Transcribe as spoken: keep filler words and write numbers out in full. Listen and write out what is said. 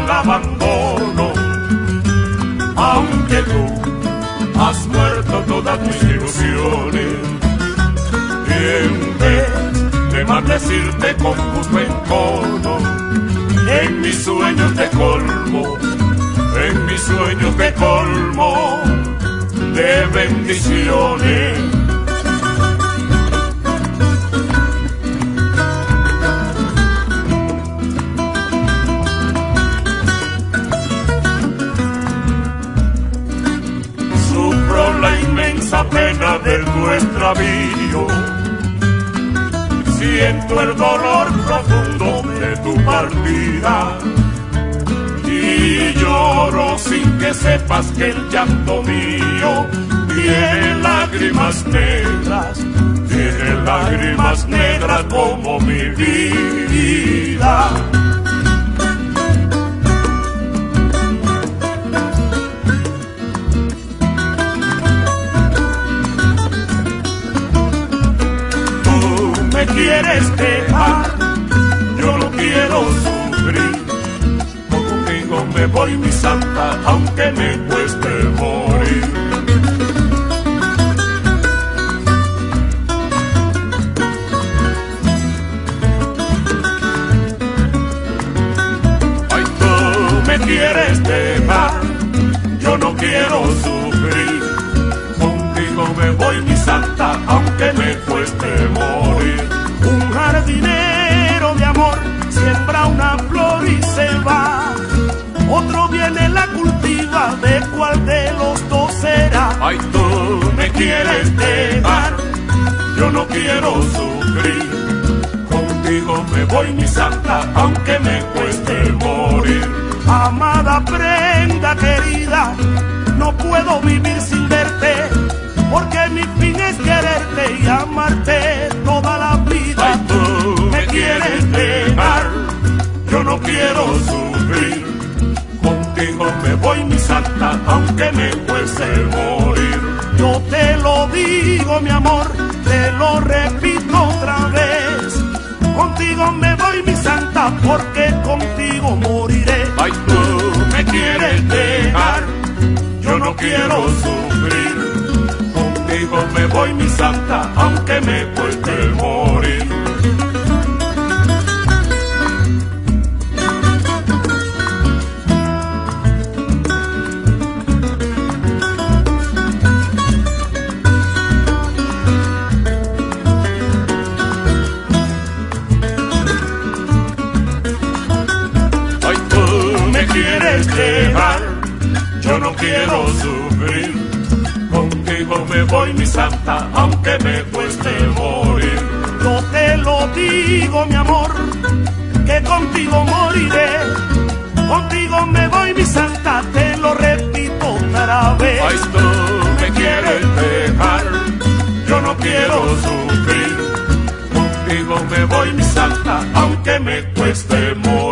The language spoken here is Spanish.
el abandono, aunque tú has muerto todas mis ilusiones. Y en vez de maldecirte con gusto encono, en mis sueños te colmo, en mis sueños te colmo de bendiciones. Sufro la inmensa pena de tu extravío, siento el dolor profundo de tu partida y lloro sin que sepas que el llanto mío tiene lágrimas negras, tiene lágrimas negras como mi vida. Me quieres dejar, yo no quiero sufrir, contigo me voy mi santa, aunque me cueste morir. Ay, tú me quieres dejar, yo no quiero sufrir, contigo me voy mi santa, aunque me cueste morir. Un jardinero de amor siembra una flor y se va, otro viene la cultiva, ¿de cuál de los dos será? Ay, tú me quieres dejar, yo no quiero sufrir, contigo me voy mi santa, aunque me cueste morir. Amada prenda querida, no puedo vivir sin verte, porque mi fin es quererte y amarte toda la vida. Ay, tú me quieres dejar, yo no quiero sufrir, contigo me voy mi santa, aunque me cueste morir. Yo te lo digo mi amor, te lo repito otra vez, contigo me voy mi santa, porque contigo moriré. Ay, tú me quieres dejar, yo no quiero sufrir, contigo me voy mi santa, aunque me cueste morir. Ay, tú me quieres dejar, yo no quiero sufrir, contigo me voy mi santa, aunque me cueste morir. Yo te lo digo mi amor, que contigo moriré, contigo me voy mi santa, te lo repito otra vez. Ay, tú me quieres dejar, yo no quiero sufrir, contigo me voy mi santa, aunque me cueste morir.